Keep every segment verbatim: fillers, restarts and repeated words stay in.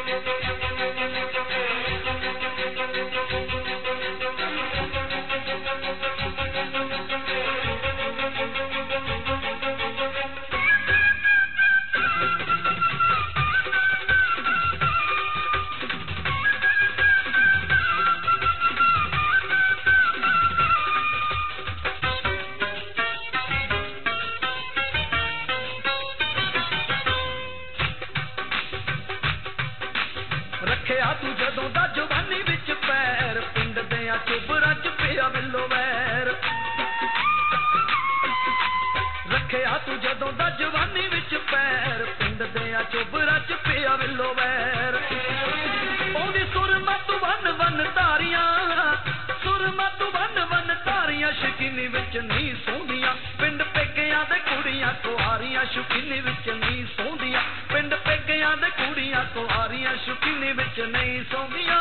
रखिया तू जदों दा जवानी विच पैर पिंड दियां चुबरां च पिया बिल्लो वैर रखिया तू जदों दा जवानी विच पैर पिंड दियां चुबरां च पिया बिल्लो वैर ओदी सुर मत वन वन तारियां सुर मत वन वन तारियां शकीनी विच नहीं सोंदियां पिंड पेकियां दे कुड़ियां कुआरियां शकीनी विच नहीं सोंदियां पिंड पेकियां दे कुड़ियां कुआरियां शकीनी विच नहीं सोंदियां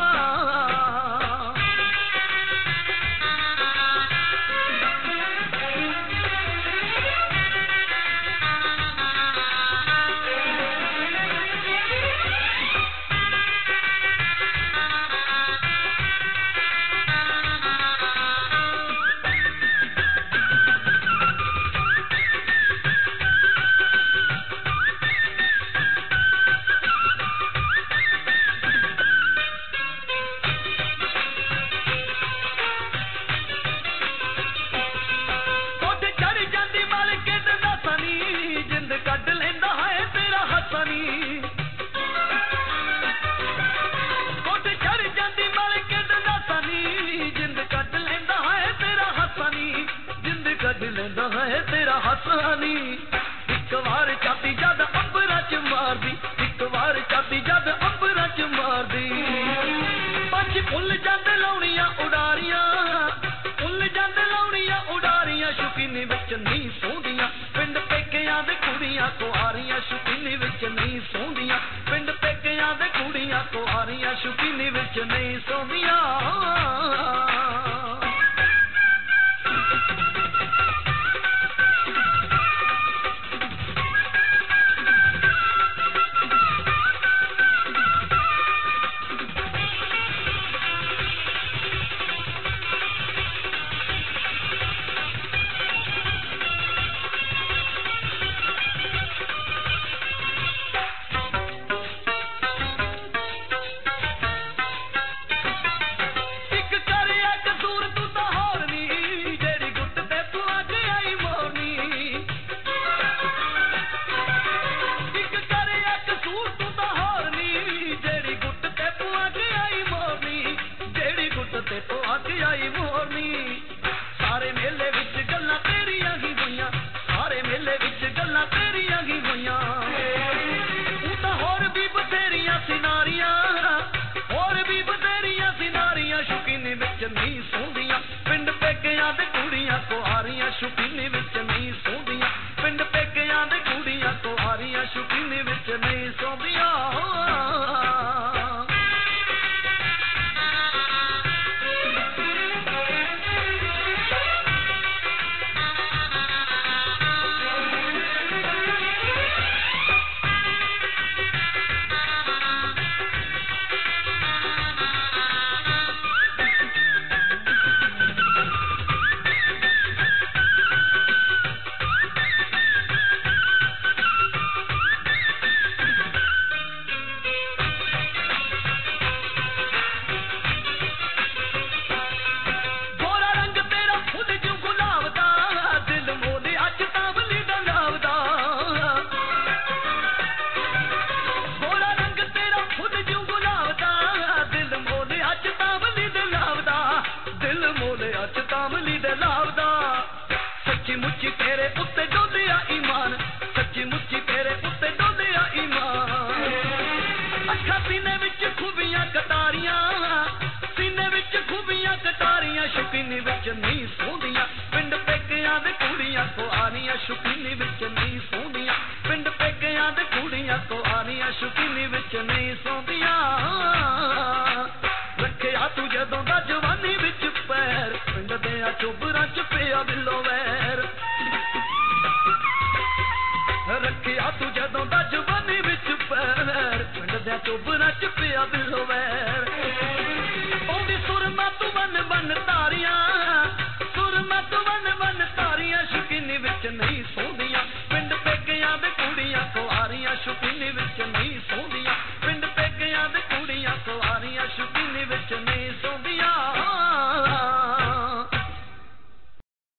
तेरा हसानी एक बार चाती जद अंबरा च मार दी एक बार चाती जद अंबरा च मार दी पंज फुल जद लाउनियां उडारियां फुल जद लाउनियां उडारियां शकीनी विच नहीं सोंदियां पिंड पेकियां दे कुड़ियां कुआरियां शकीनी विच नहीं सोंदियां पिंड पेकियां दे कुड़ियां कुआरियां शकीनी विच नहीं सोंदियां सारे मेले विच गल्लां तेरियां ही होइयां सारे मेले विच गल्लां तेरियां ही होइयां तू तां होर भी बथेरियां सिनारियां होर भी बथेरियां सिनारियां शकीनी विच नहीं सोंदियां पिंड पेकियां दे कुड़ियां कुआरियां शकीनी विच नहीं सोंदियां पिंड पेकियां दे कुड़ियां कुआरियां शकीनी विच नहीं सोंदियां सच्ची मुच्ची तेरे उत्ते डोलिया ईमान सच्ची मुच्ची तेरे उत्ते डोलिया ईमान अखा सीने विच खूबियां कटारियां सीने विच खूबियां कटारियां शकीनी विच नहीं सोंदियां पिंड पेकियां दे कुड़ियां कुआरियां शकीनी विच नहीं सोंदियां पिंड पेकियां दे कुड़ियां कुआरियां शकीनी विच नहीं सोंदियां रखिया तू जदों दा जवानी विच पैर पिंड दियां चुबरां च पिया बिल्लो वैर रखिया तू जदों दा जवानी विच पैर पिंड दियां ਚੋਬਰਾਂ ਚ ਪਿਆ ਦਿਲੋਂ ਵੈਰ ਉਹਦੀ ਸੁਰਮਾ ਤੂੰ ਬਨ ਬਨ ਤਾਰੀਆਂ ਸੁਰਮਾ ਤੂੰ ਬਨ ਬਨ ਤਾਰੀਆਂ ਸ਼ਕੀਨੀ ਵਿੱਚ ਨਹੀਂ ਸੌਂਦੀ